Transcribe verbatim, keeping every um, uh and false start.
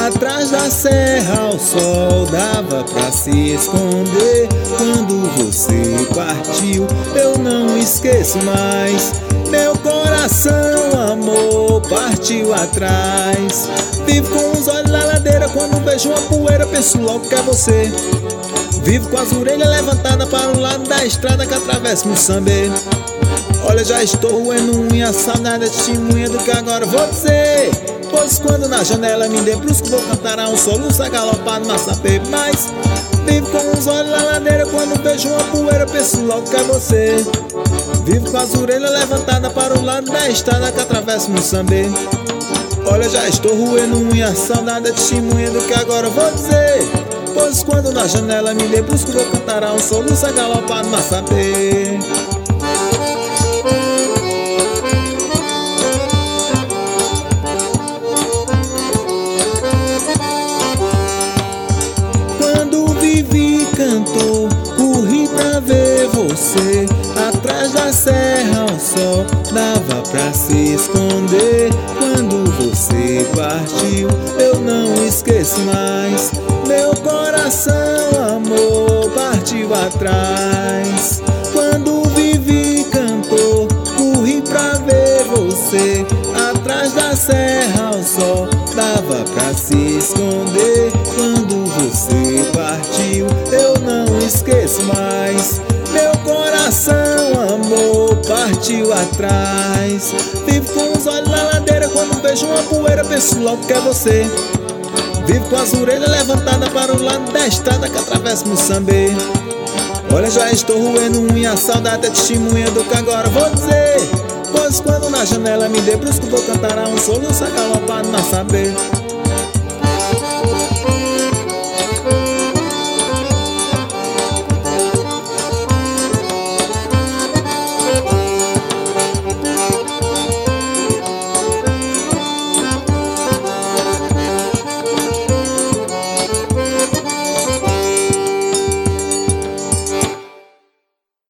Atrás da serra o sol dava pra se esconder. Quando você partiu eu não esqueço mais. Meu coração, amor, partiu atrás. Vivo com os olhos na ladeira, quando vejo uma poeira penso logo que é você. Vivo com as orelhas levantadas para o lado da estrada que atravessa Moçambique. Olha, já estou roendo unha, saudade é testemunha do que agora vou dizer. Pois quando na janela me debrusco vou cantar a um soluço agalopado no massapê. Mas vivo com os olhos na ladeira, quando vejo uma poeira penso logo que é você. Vivo com as orelhas levantadas para o lado da estrada que atravessa Moçambique. Olha, já estou roendo unha, saudade é testemunha do que agora vou dizer. Pois quando na janela me debrusco vou cantar a um soluço agalopado no massapê. Cantou, corri pra ver você. Atrás da serra o sol dava pra se esconder. Quando você partiu eu não esqueço mais. Meu coração, amor, partiu atrás. Quando vivi cantou, corri pra ver você. Atrás da serra o sol dava pra se esconder. Quando você partiu eu não esqueço mais. Meu coração, amor, partiu atrás. Vivo com os olhos na ladeira, quando vejo uma poeira penso logo que é você. Vivo com as orelhas levantadas para o lado da estrada que atravessa Moçambique. Olha, já estou roendo unha, saudade é testemunha do que agora vou dizer. Pois quando na janela me debrusco vou cantar a um soluço agalopado no massapê.